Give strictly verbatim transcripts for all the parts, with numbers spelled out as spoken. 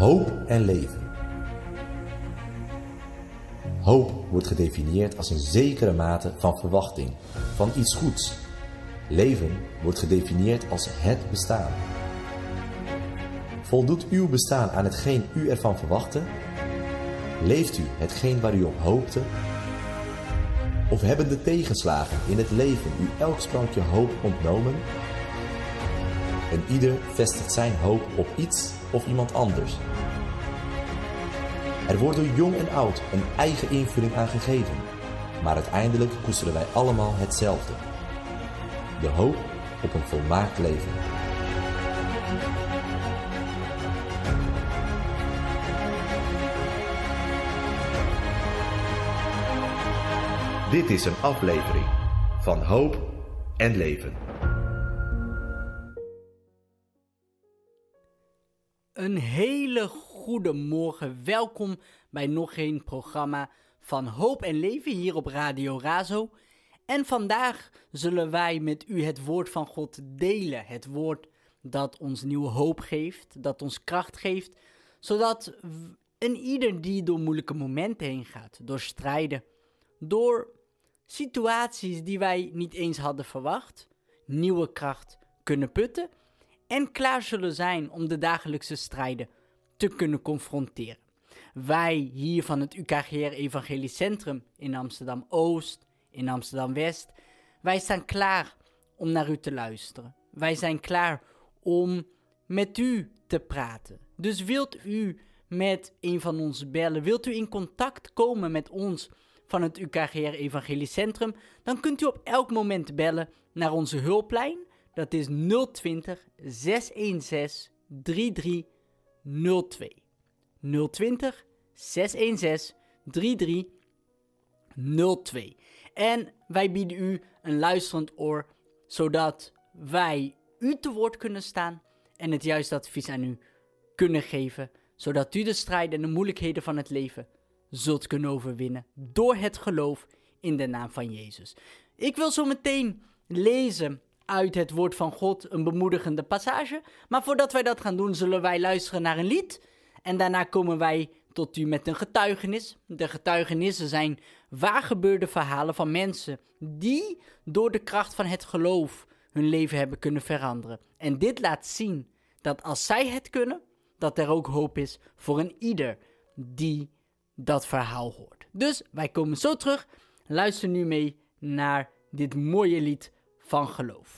Hoop en leven. Hoop wordt gedefinieerd als een zekere mate van verwachting, van iets goeds. Leven wordt gedefinieerd als het bestaan. Voldoet uw bestaan aan hetgeen u ervan verwachtte? Leeft u hetgeen waar u op hoopte? Of hebben de tegenslagen in het leven u elk sprankje hoop ontnomen? En ieder vestigt zijn hoop op iets of iemand anders. Er wordt door jong en oud een eigen invulling aan gegeven, maar uiteindelijk koesteren wij allemaal hetzelfde. De hoop op een volmaakt leven. Dit is een aflevering van Hoop en Leven. Een hele goede morgen. Welkom bij nog een programma van Hoop en Leven hier op Radio Razo. En vandaag zullen wij met u het woord van God delen. Het woord dat ons nieuwe hoop geeft, dat ons kracht geeft. Zodat een ieder die door moeilijke momenten heen gaat, door strijden, door situaties die wij niet eens hadden verwacht, nieuwe kracht kunnen putten en klaar zullen zijn om de dagelijkse strijden te kunnen confronteren. Wij hier van het U K G R Evangelisch Centrum in Amsterdam-Oost, in Amsterdam-West, wij staan klaar om naar u te luisteren. Wij zijn klaar om met u te praten. Dus wilt u met een van ons bellen, wilt u in contact komen met ons van het U K G R Evangelisch Centrum, dan kunt u op elk moment bellen naar onze hulplijn. Dat is nul twintig, zeshonderdzestig, drieëndertig nul twee. nul twintig, zeshonderdzestig, drieëndertig nul twee. En wij bieden u een luisterend oor, zodat wij u te woord kunnen staan en het juiste advies aan u kunnen geven, zodat u de strijd en de moeilijkheden van het leven zult kunnen overwinnen door het geloof in de naam van Jezus. Ik wil zo meteen lezen uit het woord van God een bemoedigende passage, maar voordat wij dat gaan doen, zullen wij luisteren naar een lied en daarna komen wij tot u met een getuigenis. De getuigenissen zijn waargebeurde verhalen van mensen die door de kracht van het geloof hun leven hebben kunnen veranderen. En dit laat zien dat als zij het kunnen, dat er ook hoop is voor een ieder die dat verhaal hoort. Dus wij komen zo terug. Luister nu mee naar dit mooie lied van geloof.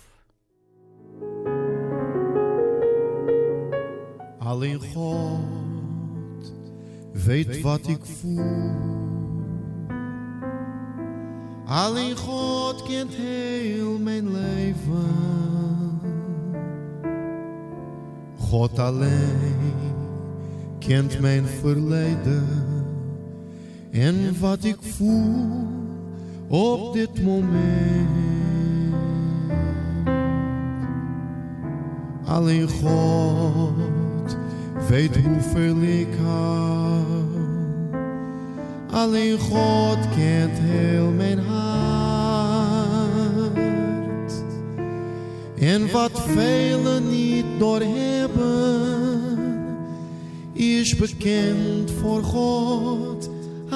Alleen God weet wat ik voel. Alleen God kent heel mijn leven. God alleen kent mijn verleden en wat ik voel op dit moment. Alleen God weet hoeveel ik hou. Alleen God kent heel mijn hart. En wat velen niet doorhebben, is bekend voor God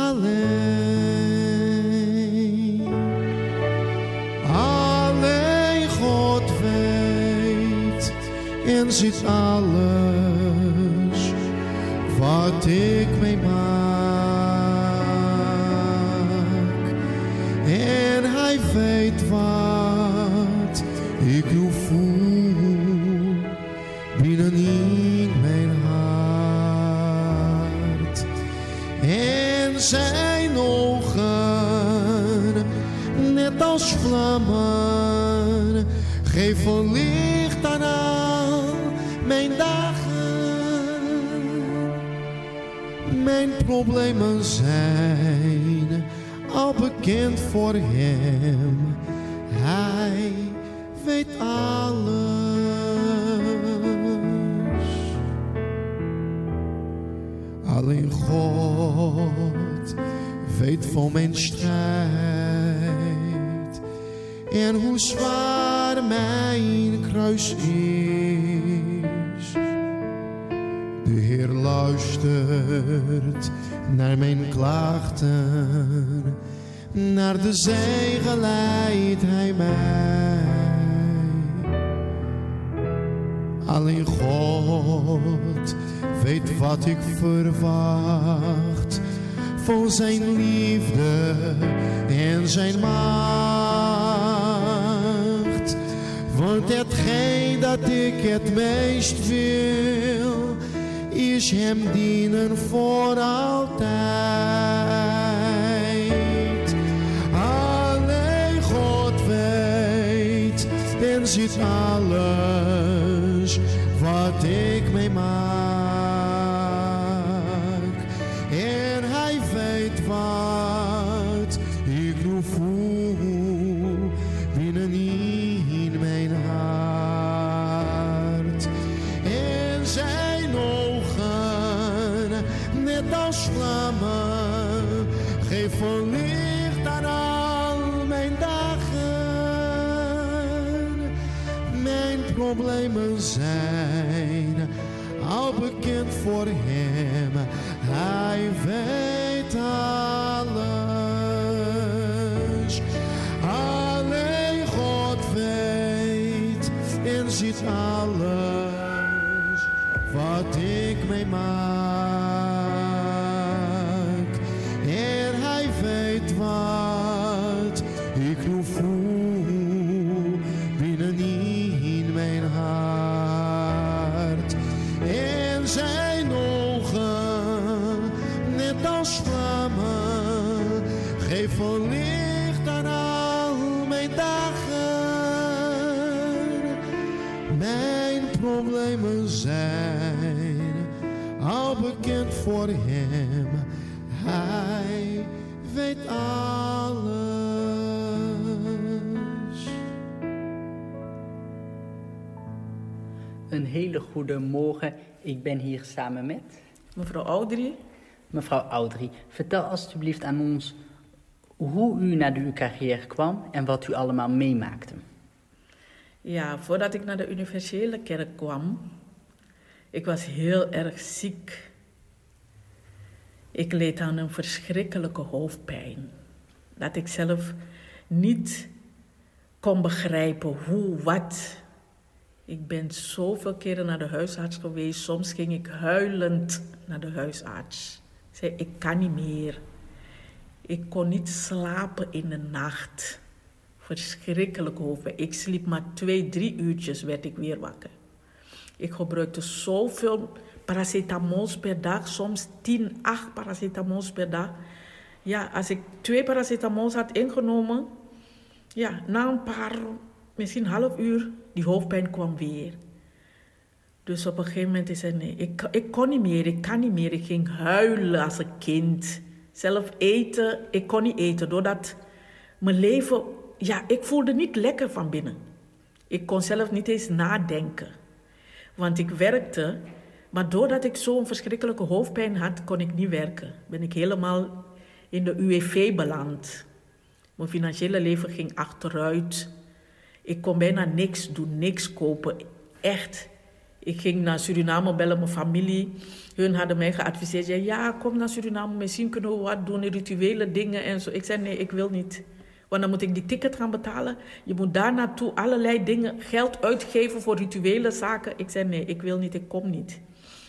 alleen. Alleen God weet en ziet alles wat ik meemaak. En hij weet wat ik nu voel binnenin mijn hart. En zijn ogen, net als vlammen, geven licht aan al mijn dagen. Mijn problemen zijn al bekend voor hem. Hij weet alles. Alleen God weet van mijn strijd en hoe zwaar mijn kruis is. De Heer luistert naar mijn klachten, naar de zee geleidt Hij mij. Alleen God weet wat ik verwacht van zijn liefde en zijn macht. Want hetgeen dat ik het meest wil, is hem dienen voor altijd. Alleen God weet en ziet alles wat ik meemaak. En hij weet wat ik nu voel binnen in mijn hart. En zijn ogen, net als vlammen, geven licht aan al mijn dagen. Mijn problemen zijn al bekend voor hem. Hij weet alles. Alleen God weet en ziet alles wat ik meemaak. En hij weet wat ik nu voel binnenin mijn hart. En zijn ogen, net als vlammen, geven licht aan al mijn dagen. Mijn problemen zijn al bekend voor hem. Hij weet alles. Een hele goede morgen. Ik ben hier samen met mevrouw Audrey. Mevrouw Audrey, vertel alstublieft aan ons hoe u naar de U K G R kwam en wat u allemaal meemaakte. Ja, voordat ik naar de universele kerk kwam, ik was heel erg ziek. Ik leed aan een verschrikkelijke hoofdpijn. Dat ik zelf niet kon begrijpen hoe, wat. Ik ben zoveel keren naar de huisarts geweest. Soms ging ik huilend naar de huisarts. Ik zei, ik kan niet meer. Ik kon niet slapen in de nacht. Verschrikkelijke hoofdpijn. Ik sliep maar twee, drie uurtjes, werd ik weer wakker. Ik gebruikte zoveel paracetamols per dag. Soms tien, acht paracetamols per dag. Ja, als ik twee paracetamols had ingenomen, ja, na een paar, misschien een half uur, die hoofdpijn kwam weer. Dus op een gegeven moment is het nee, ik, ik kon niet meer, ik kan niet meer. Ik ging huilen als een kind. Zelf eten, ik kon niet eten. Doordat mijn leven, ja, ik voelde niet lekker van binnen. Ik kon zelf niet eens nadenken. Want ik werkte, maar doordat ik zo'n verschrikkelijke hoofdpijn had, kon ik niet werken. Ben ik helemaal in de U W V beland. Mijn financiële leven ging achteruit. Ik kon bijna niks doen, niks kopen. Echt. Ik ging naar Suriname bellen, mijn familie. Hun hadden mij geadviseerd. Ja, ja, kom naar Suriname, misschien kunnen we wat doen, rituele dingen en zo. Ik zei, nee, ik wil niet. Want dan moet ik die ticket gaan betalen. Je moet daar naartoe allerlei dingen, geld uitgeven voor rituele zaken. Ik zei, nee, ik wil niet, ik kom niet.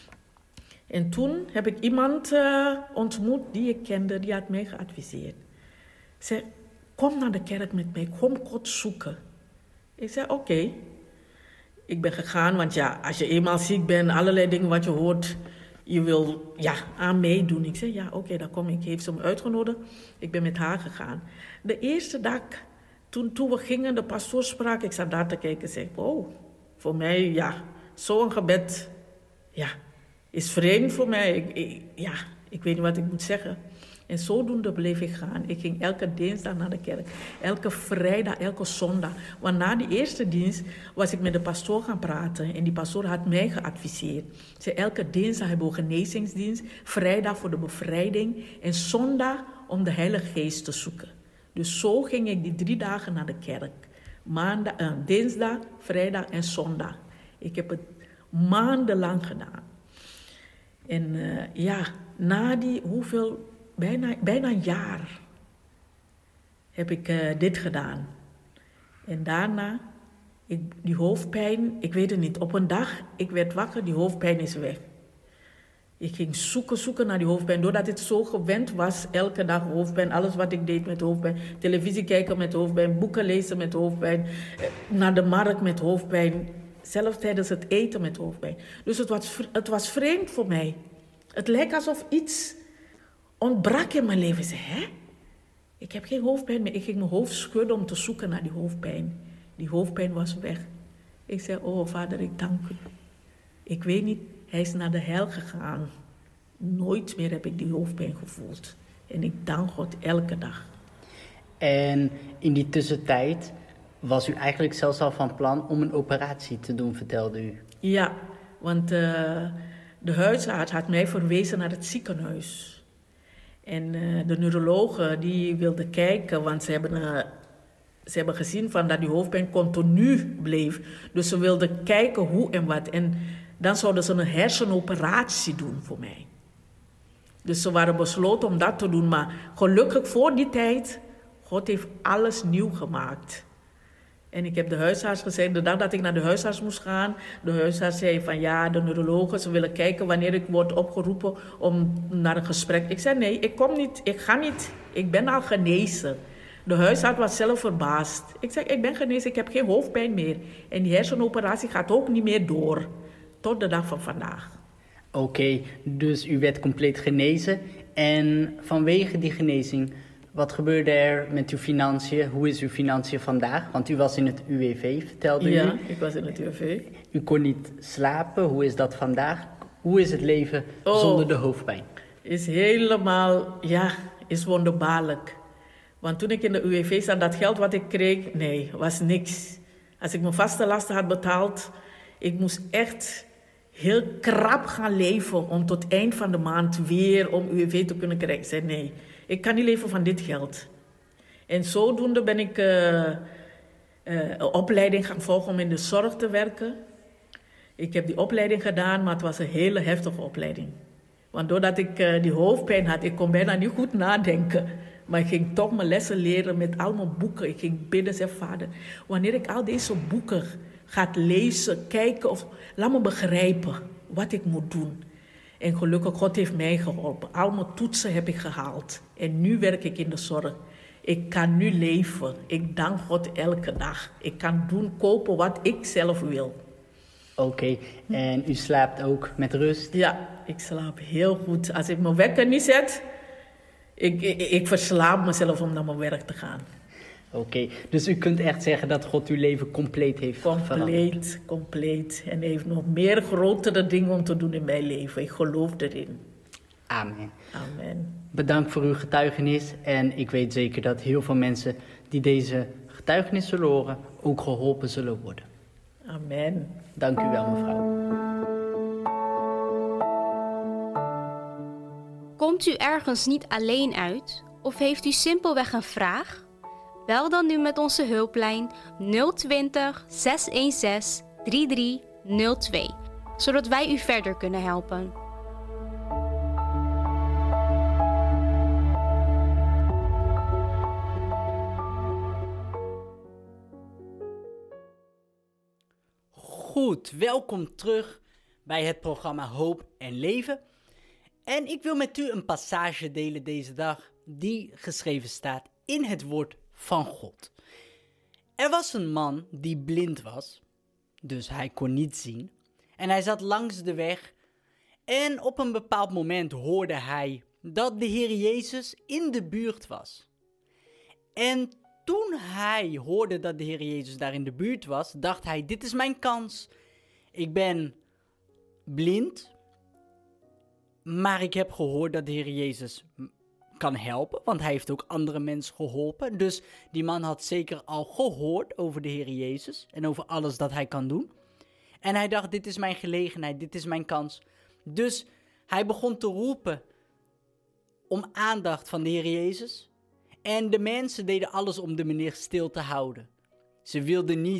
En toen heb ik iemand uh, ontmoet die ik kende, die had mij geadviseerd. Zei, kom naar de kerk met mij, kom God zoeken. Ik zei, oké. Okay. Ik ben gegaan, want ja, als je eenmaal ziek bent, allerlei dingen wat je hoort, je wil ja, aan meedoen. Ik zei, ja, oké, okay, dan kom ik. Heeft ze me uitgenodigd. Ik ben met haar gegaan. De eerste dag, toen, toen we gingen, de pastoor sprak, ik zat daar te kijken en zei, wow, voor mij, ja, zo'n gebed, ja, is vreemd voor mij. Ik, ik, ja, ik weet niet wat ik moet zeggen. En zodoende bleef ik gaan. Ik ging elke dinsdag naar de kerk. Elke vrijdag, elke zondag. Want na die eerste dienst was ik met de pastoor gaan praten. En die pastoor had mij geadviseerd. Ze elke dinsdag hebben we genezingsdienst. Vrijdag voor de bevrijding. En zondag om de Heilige Geest te zoeken. Dus zo ging ik die drie dagen naar de kerk. Maandag, eh, dinsdag, vrijdag en zondag. Ik heb het maandenlang gedaan. En uh, ja, na die hoeveel, bijna, bijna een jaar heb ik uh, dit gedaan. En daarna, ik, die hoofdpijn, ik weet het niet. Op een dag, ik werd wakker, die hoofdpijn is weg. Ik ging zoeken, zoeken naar die hoofdpijn. Doordat ik zo gewend was, elke dag hoofdpijn. Alles wat ik deed met hoofdpijn. Televisie kijken met hoofdpijn. Boeken lezen met hoofdpijn. Naar de markt met hoofdpijn. Zelfs tijdens het eten met hoofdpijn. Dus het was, het was vreemd voor mij. Het leek alsof iets ontbrak in mijn leven. Ik zei, hè? Ik heb geen hoofdpijn meer. Ik ging mijn hoofd schudden om te zoeken naar die hoofdpijn. Die hoofdpijn was weg. Ik zei, oh vader, ik dank u. Ik weet niet, hij is naar de hel gegaan. Nooit meer heb ik die hoofdpijn gevoeld. En ik dank God elke dag. En in die tussentijd was u eigenlijk zelfs al van plan om een operatie te doen, vertelde u. Ja, want uh, de huisarts had mij verwezen naar het ziekenhuis. En uh, de neurologen die wilden kijken, want ze hebben, uh, ze hebben gezien van dat die hoofdpijn continu bleef. Dus ze wilden kijken hoe en wat. En dan zouden ze een hersenoperatie doen voor mij. Dus ze waren besloten om dat te doen. Maar gelukkig voor die tijd, God heeft alles nieuw gemaakt. En ik heb de huisarts gezegd, de dag dat ik naar de huisarts moest gaan, de huisarts zei van ja, de neurologen, ze willen kijken wanneer ik word opgeroepen om naar een gesprek. Ik zei nee, ik kom niet, ik ga niet, ik ben al genezen. De huisarts was zelf verbaasd. Ik zeg, ik ben genezen, ik heb geen hoofdpijn meer. En die hersenoperatie gaat ook niet meer door, tot de dag van vandaag. Oké, okay, dus u werd compleet genezen. En vanwege die genezing, wat gebeurde er met uw financiën? Hoe is uw financiën vandaag? Want u was in het U W V, vertelde u. Ja, ik was in het U W V. U kon niet slapen. Hoe is dat vandaag? Hoe is het leven oh, zonder de hoofdpijn? Is helemaal, ja, is wonderbaarlijk. Want toen ik in de U W V zat, dat geld wat ik kreeg, nee, was niks. Als ik mijn vaste lasten had betaald, ik moest echt heel krap gaan leven om tot eind van de maand weer om U W V te kunnen krijgen. Ik zei nee, ik kan niet leven van dit geld. En zodoende ben ik uh, uh, een opleiding gaan volgen om in de zorg te werken. Ik heb die opleiding gedaan, maar het was een hele heftige opleiding. Want doordat ik uh, die hoofdpijn had, ik kon bijna niet goed nadenken. Maar ik ging toch mijn lessen leren met al mijn boeken. Ik ging bidden, zei vader, wanneer ik al deze boeken ga lezen, kijken, of laat me begrijpen wat ik moet doen. En gelukkig, God heeft mij geholpen. Al mijn toetsen heb ik gehaald. En nu werk ik in de zorg. Ik kan nu leven. Ik dank God elke dag. Ik kan doen, kopen wat ik zelf wil. Oké, okay. En u slaapt ook met rust? Ja, ik slaap heel goed. Als ik mijn wekker niet zet, ik, ik, ik verslaap mezelf om naar mijn werk te gaan. Oké, okay. Dus u kunt echt zeggen dat God uw leven compleet heeft compleet, veranderd? Compleet, compleet. En hij heeft nog meer grotere dingen om te doen in mijn leven. Ik geloof erin. Amen. Amen. Bedankt voor uw getuigenis. En ik weet zeker dat heel veel mensen die deze getuigenis zullen horen, ook geholpen zullen worden. Amen. Dank u wel, mevrouw. Komt u ergens niet alleen uit? Of heeft u simpelweg een vraag? Bel dan nu met onze hulplijn nul twintig, zes een zes, drie drie nul twee, zodat wij u verder kunnen helpen. Goed, welkom terug bij het programma Hoop en Leven. En ik wil met u een passage delen deze dag die geschreven staat in het woord van God. Er was een man die blind was, dus hij kon niet zien. En hij zat langs de weg en op een bepaald moment hoorde hij dat de Heer Jezus in de buurt was. En toen hij hoorde dat de Heer Jezus daar in de buurt was, dacht hij, dit is mijn kans. Ik ben blind, maar ik heb gehoord dat de Heer Jezus kan helpen, want hij heeft ook andere mensen geholpen. Dus die man had zeker al gehoord over de Heer Jezus en over alles dat hij kan doen. En hij dacht, dit is mijn gelegenheid, dit is mijn kans. Dus hij begon te roepen om aandacht van de Heer Jezus. En de mensen deden alles om de meneer stil te houden. Ze wilden niet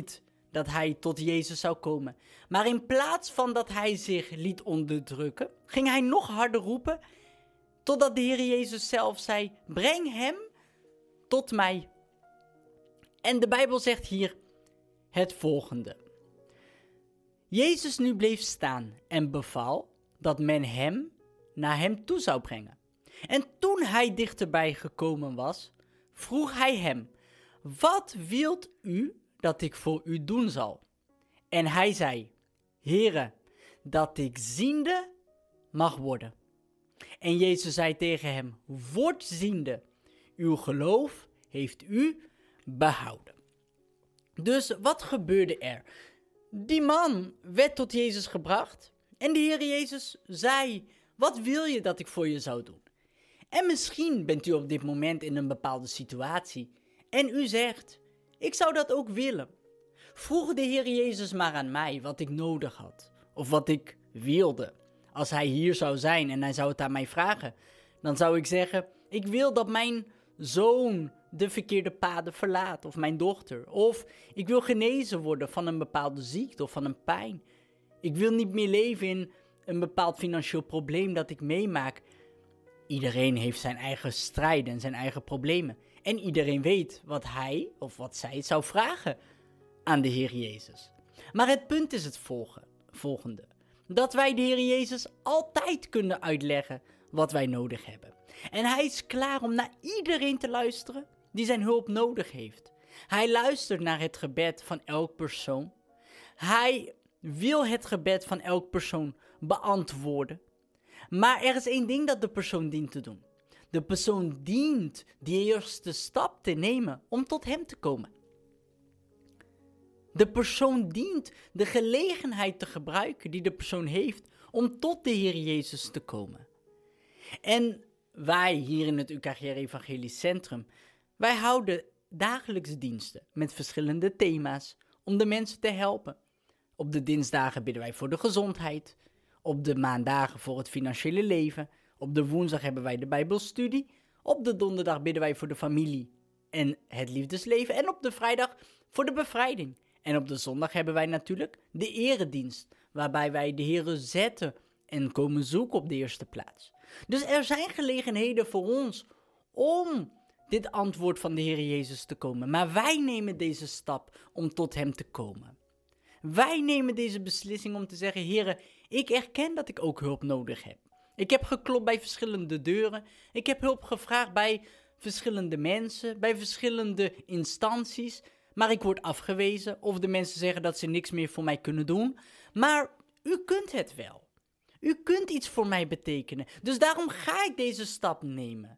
dat hij tot Jezus zou komen. Maar in plaats van dat hij zich liet onderdrukken, ging hij nog harder roepen, totdat de Heer Jezus zelf zei, breng hem tot mij. En de Bijbel zegt hier het volgende. Jezus nu bleef staan en beval dat men hem naar hem toe zou brengen. En toen hij dichterbij gekomen was, vroeg hij hem, wat wilt u dat ik voor u doen zal? En hij zei, Heere, dat ik ziende mag worden. En Jezus zei tegen hem, word ziende, uw geloof heeft u behouden. Dus wat gebeurde er? Die man werd tot Jezus gebracht en de Heer Jezus zei, wat wil je dat ik voor je zou doen? En misschien bent u op dit moment in een bepaalde situatie en u zegt, ik zou dat ook willen. Vroeg de Heer Jezus maar aan mij wat ik nodig had of wat ik wilde. Als hij hier zou zijn en hij zou het aan mij vragen, dan zou ik zeggen, ik wil dat mijn zoon de verkeerde paden verlaat of mijn dochter. Of ik wil genezen worden van een bepaalde ziekte of van een pijn. Ik wil niet meer leven in een bepaald financieel probleem dat ik meemaak. Iedereen heeft zijn eigen strijden en zijn eigen problemen. En iedereen weet wat hij of wat zij zou vragen aan de Heer Jezus. Maar het punt is het volgende. Dat wij de Heer Jezus altijd kunnen uitleggen wat wij nodig hebben. En hij is klaar om naar iedereen te luisteren die zijn hulp nodig heeft. Hij luistert naar het gebed van elk persoon. Hij wil het gebed van elk persoon beantwoorden. Maar er is één ding dat de persoon dient te doen. De persoon dient die eerste stap te nemen om tot hem te komen. De persoon dient de gelegenheid te gebruiken die de persoon heeft om tot de Heer Jezus te komen. En wij hier in het U K G R Evangelisch Centrum, wij houden dagelijks diensten met verschillende thema's om de mensen te helpen. Op de dinsdagen bidden wij voor de gezondheid, op de maandagen voor het financiële leven, op de woensdag hebben wij de Bijbelstudie, op de donderdag bidden wij voor de familie en het liefdesleven en op de vrijdag voor de bevrijding. En op de zondag hebben wij natuurlijk de eredienst, waarbij wij de Heere zetten en komen zoeken op de eerste plaats. Dus er zijn gelegenheden voor ons om dit antwoord van de Heere Jezus te komen. Maar wij nemen deze stap om tot hem te komen. Wij nemen deze beslissing om te zeggen, Heere, ik erken dat ik ook hulp nodig heb. Ik heb geklopt bij verschillende deuren. Ik heb hulp gevraagd bij verschillende mensen, bij verschillende instanties. Maar ik word afgewezen of de mensen zeggen dat ze niks meer voor mij kunnen doen. Maar u kunt het wel. U kunt iets voor mij betekenen. Dus daarom ga ik deze stap nemen.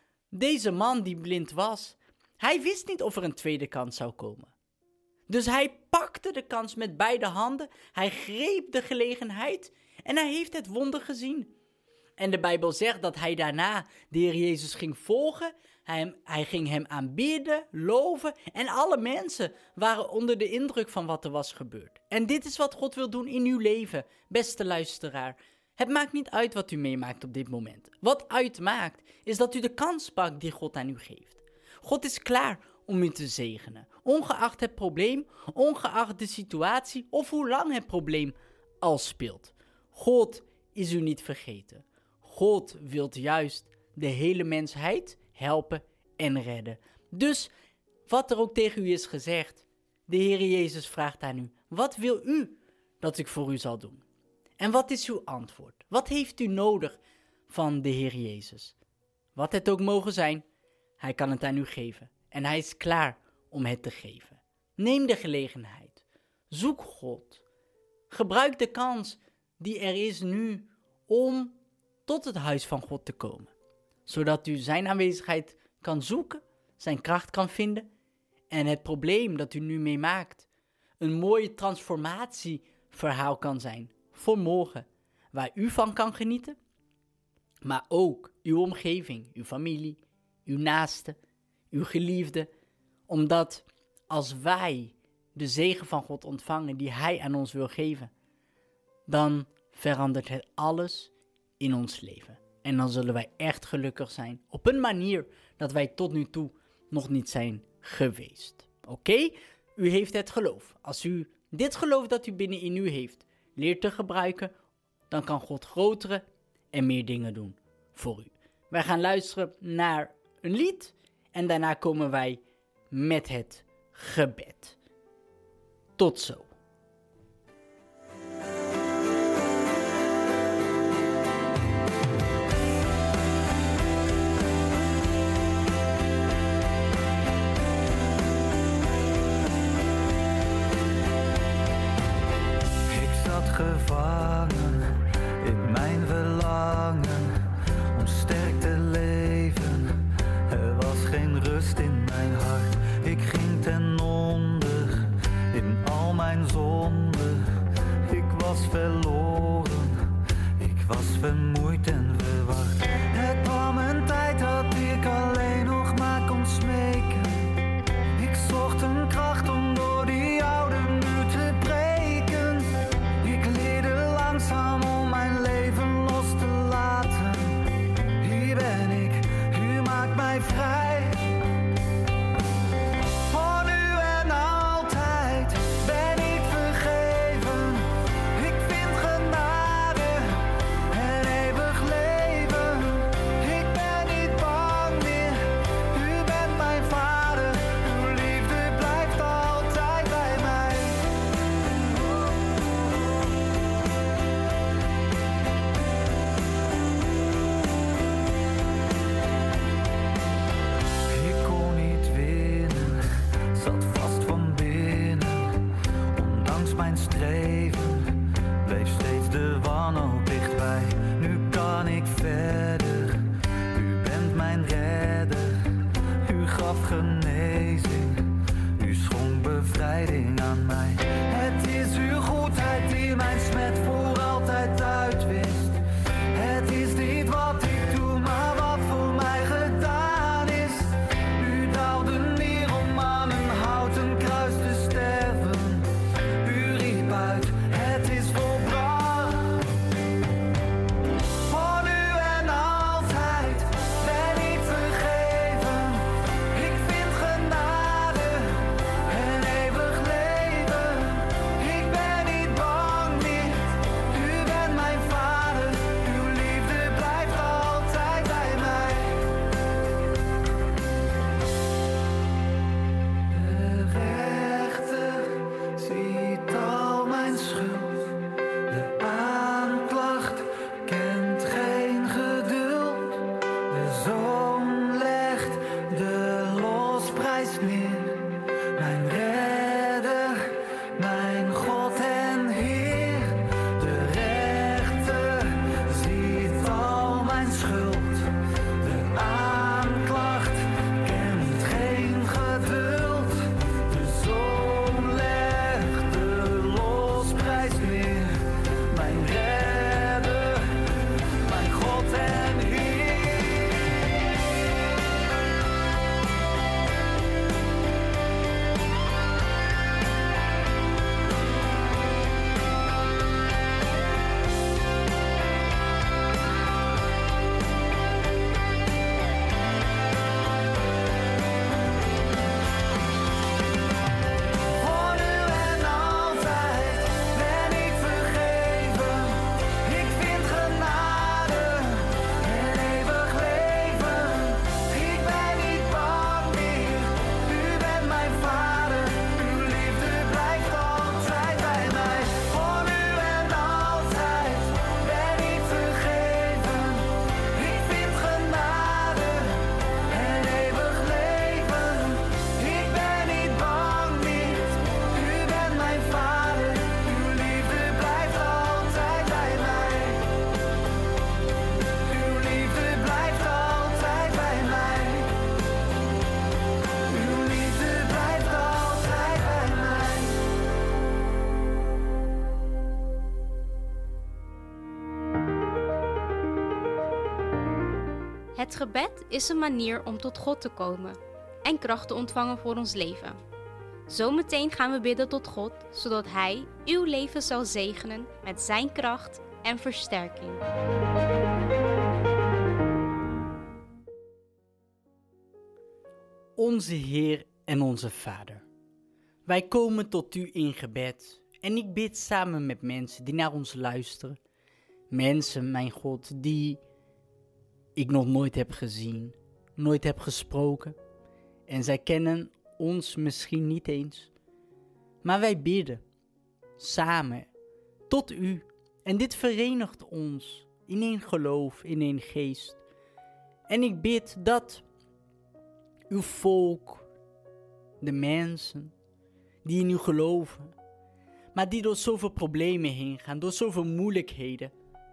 Deze man die blind was, hij wist niet of er een tweede kans zou komen. Dus hij pakte de kans met beide handen. Hij greep de gelegenheid en hij heeft het wonder gezien. En de Bijbel zegt dat hij daarna de Heer Jezus ging volgen. Hij, hij ging hem aanbidden, loven en alle mensen waren onder de indruk van wat er was gebeurd. En dit is wat God wil doen in uw leven, beste luisteraar. Het maakt niet uit wat u meemaakt op dit moment. Wat uitmaakt is dat u de kans pakt die God aan u geeft. God is klaar om u te zegenen, ongeacht het probleem, ongeacht de situatie of hoe lang het probleem al speelt. God is u niet vergeten. God wil juist de hele mensheid helpen en redden. Dus wat er ook tegen u is gezegd, de Heer Jezus vraagt aan u, wat wil u dat ik voor u zal doen? En wat is uw antwoord? Wat heeft u nodig van de Heer Jezus? Wat het ook mogen zijn, hij kan het aan u geven. En hij is klaar om het te geven. Neem de gelegenheid. Zoek God. Gebruik de kans die er is nu om tot het huis van God te komen. Zodat u zijn aanwezigheid kan zoeken, zijn kracht kan vinden en het probleem dat u nu meemaakt een mooie transformatieverhaal kan zijn voor morgen, waar u van kan genieten, maar ook uw omgeving, uw familie, uw naaste, uw geliefde, omdat als wij de zegen van God ontvangen die hij aan ons wil geven, dan verandert het alles in ons leven. En dan zullen wij echt gelukkig zijn op een manier dat wij tot nu toe nog niet zijn geweest. Oké? Okay? U heeft het geloof. Als u dit geloof dat u binnenin u heeft leert te gebruiken, dan kan God grotere en meer dingen doen voor u. Wij gaan luisteren naar een lied en daarna komen wij met het gebed. Tot zo. Gevangen in mijn verlangen om sterk te leven. Er was geen rust in mijn hart. Ik ging ten onder in al mijn zonden. Ik was verloren, ik was vermoeid en verward. Het kwam een tijd dat ik alleen nog maar kon smeken. Ik zocht een kracht om door die oude muur te breken. Langzaam om mijn leven los te laten. Hier ben ik, u maakt mij vrij. Voor nu en altijd ben ik vergeven. Ik vind genade en eeuwig leven. Ik ben niet bang meer, u bent mijn vader. Uw liefde blijft altijd bij mij. Streven bleef steeds de wanhoop dichtbij. Nu kan ik verder. U bent mijn redder. U gaf genezing. U schonk bevrijding aan mij. Het is uw goedheid die mijn smet voor altijd uitwist. Het is niet wat ik doe, maar wat voor mij gedaan is. U daalde neer om aan een houten kruis te sterven. Het is volbracht. Voor nu en altijd ben ik vergeven. Ik vind genade en eeuwig leven. Ik ben niet bang meer. U bent mijn vader. Uw liefde blijft altijd bij mij. De rechter ziet al mijn schuld. De aanklacht kent geen geduld. De zoon legt de losprijs neer. Mijn redder, mijn God en Heer. De rechter ziet al mijn schuld. De aanklacht kent geen geduld. De zoon legt de losprijs neer. Mijn redder, mijn God en Heer. Voor nu en altijd ben ik vergeven. Ik vind genade en eeuwig leven. Ik ben niet bang meer. U bent mijn vader. Uw liefde blijft altijd bij mij. Voor nu en altijd ben ik vergeven. Ik vind genade en eeuwig leven. Ik ben niet bang meer. U bent mijn vader. Uw liefde blijft altijd bij mij. Uw liefde blijft altijd bij mij. Uw liefde blijft altijd bij mij. Het gebed is een manier om tot God te komen en kracht te ontvangen voor ons leven. Zometeen gaan we bidden tot God, zodat Hij uw leven zal zegenen met zijn kracht en versterking. Onze Heer en onze Vader, Wij komen tot u in gebed. En ik bid samen met mensen die naar ons luisteren. Mensen, mijn God, die ik nog nooit heb gezien, nooit heb gesproken. En zij kennen ons misschien niet eens. Maar wij bidden samen tot u. En dit verenigt ons in één geloof, in één geest. En ik bid dat uw volk, de mensen die in u geloven, maar die door zoveel problemen heen gaan, door zoveel moeilijkheden,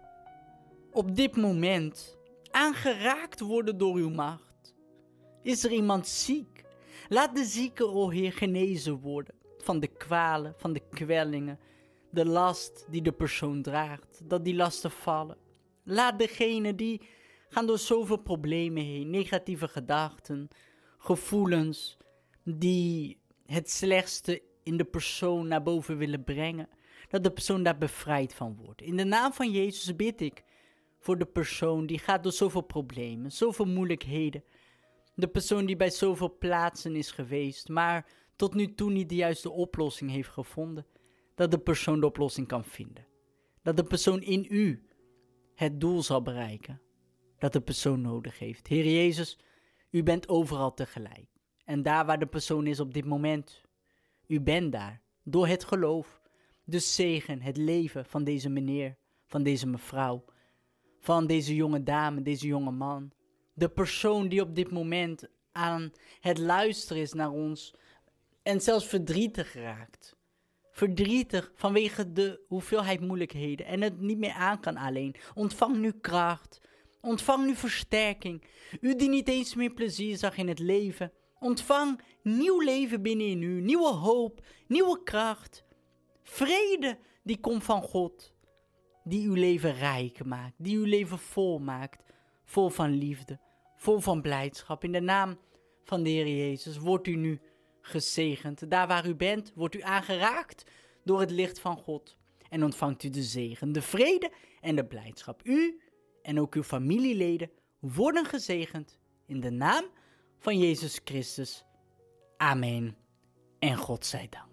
op dit moment aangeraakt worden door uw macht. Is er iemand ziek? Laat de zieke, o Heer, genezen worden van de kwalen, van de kwellingen, de last die de persoon draagt, dat die lasten vallen. Laat degene die gaan door zoveel problemen heen, negatieve gedachten, gevoelens, die het slechtste in de persoon naar boven willen brengen, dat de persoon daar bevrijd van wordt. In de naam van Jezus bid ik voor de persoon die gaat door zoveel problemen, zoveel moeilijkheden. De persoon die bij zoveel plaatsen is geweest, maar tot nu toe niet de juiste oplossing heeft gevonden. Dat de persoon de oplossing kan vinden. Dat de persoon in u het doel zal bereiken dat de persoon nodig heeft. Heer Jezus, u bent overal tegelijk. En daar waar de persoon is op dit moment, u bent daar. Door het geloof, de zegen, het leven van deze meneer, van deze mevrouw, van deze jonge dame, deze jonge man. De persoon die op dit moment aan het luisteren is naar ons en zelfs verdrietig raakt. Verdrietig vanwege de hoeveelheid moeilijkheden en het niet meer aan kan alleen. Ontvang nu kracht, ontvang nu versterking. U die niet eens meer plezier zag in het leven, ontvang nieuw leven binnenin u, nieuwe hoop, nieuwe kracht. Vrede die komt van God, die uw leven rijk maakt, die uw leven vol maakt, vol van liefde, vol van blijdschap. In de naam van de Heer Jezus wordt u nu gezegend. Daar waar u bent, wordt u aangeraakt door het licht van God. En ontvangt u de zegen, de vrede en de blijdschap. U en ook uw familieleden worden gezegend in de naam van Jezus Christus. Amen. En God zij dank.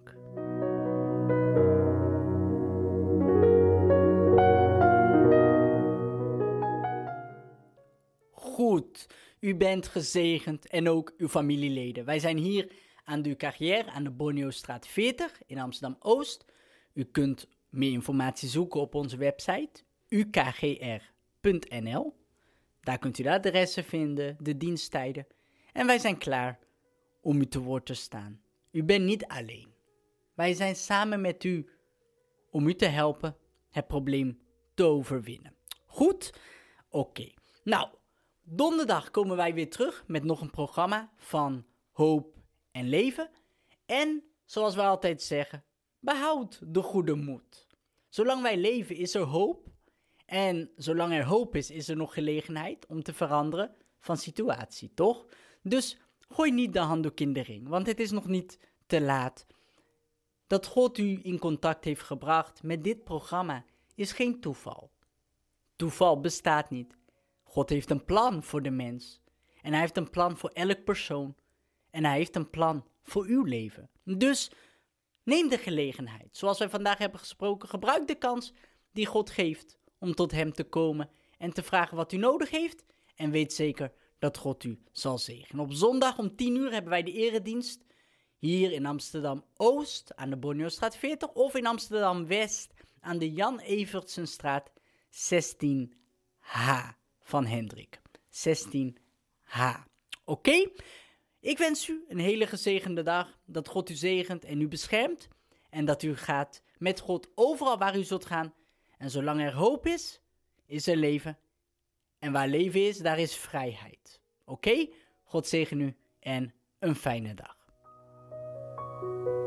Goed, u bent gezegend en ook uw familieleden. Wij zijn hier aan de U K G R aan de Borneostraat veertig in Amsterdam-Oost. U kunt meer informatie zoeken op onze website u k g r punt n l. Daar kunt u de adressen vinden, de diensttijden. En wij zijn klaar om u te woord te staan. U bent niet alleen. Wij zijn samen met u om u te helpen het probleem te overwinnen. Goed? Oké. Okay. Nou, donderdag komen wij weer terug met nog een programma van hoop en leven. En, zoals wij altijd zeggen, behoud de goede moed. Zolang wij leven is er hoop. En zolang er hoop is, is er nog gelegenheid om te veranderen van situatie, toch? Dus gooi niet de handdoek in de ring, want het is nog niet te laat. Dat God u in contact heeft gebracht met dit programma is geen toeval. Toeval bestaat niet. God heeft een plan voor de mens. En hij heeft een plan voor elk persoon. En hij heeft een plan voor uw leven. Dus neem de gelegenheid. Zoals wij vandaag hebben gesproken, gebruik de kans die God geeft om tot hem te komen en te vragen wat u nodig heeft. En weet zeker dat God u zal zegenen. Op zondag om tien uur hebben wij de eredienst hier in Amsterdam-Oost aan de Borneostraat veertig of in Amsterdam-West aan de Jan Evertsenstraat zestien H van Hendrik. zestien H. Oké? Okay? Ik wens u een hele gezegende dag, dat God u zegent en u beschermt en dat u gaat met God overal waar u zult gaan. En zolang er hoop is, is er leven. En waar leven is, daar is vrijheid. Oké? Okay? God zegen u en een fijne dag.